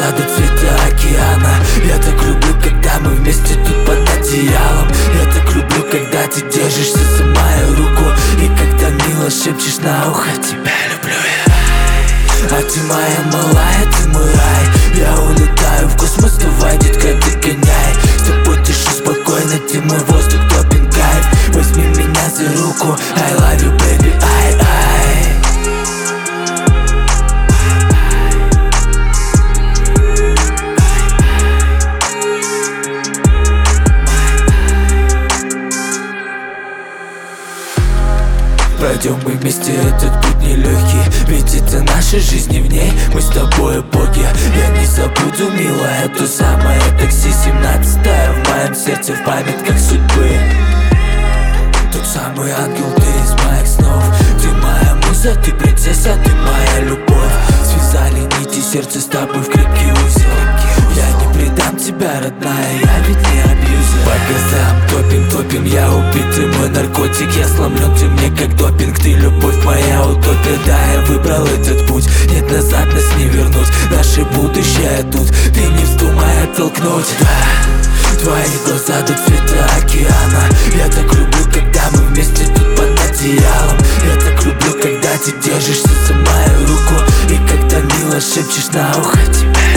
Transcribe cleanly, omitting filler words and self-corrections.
глаза до цвета океана. Я так люблю, когда мы вместе тут под одеялом. Я так люблю, когда ты держишься за мою руку и когда мило шепчешь на ухо: тебя люблю я. А ты моя малая, ты мой рай. Я улетаю в космос, давай, детка, догоняй. С тобой дышу спокойно, ты мой воздух, топин кайф. Возьми меня за руку, I love you, baby, ай-ай. Пройдем мы вместе этот путь нелегкий, ведь это наша жизнь, и в ней мы с тобой боги. Я не забуду, милая, то самое такси 17-е в моем сердце, в памятках судьбы. Тот самый ангел, ты из моих снов. Ты моя муза, ты принцесса, ты моя любовь. Связали нити сердца с тобой в крепкий узел. Я не предам тебя, родная, я ведь не абьюзер. По газам топим, я убитый, мой наркотик. Я сломлен, ты мне как допинг. Ты любовь моя утопия, да, я выбрал этот путь. Нет, назад нас не вернуть, наше будущее тут. Ты не вздумай оттолкнуть, да. Твои глаза до цвета океана. Я так люблю, когда мы вместе тут под одеялом. Я так люблю, когда ты держишься за мою руку и когда мило шепчешь на ухо: тебя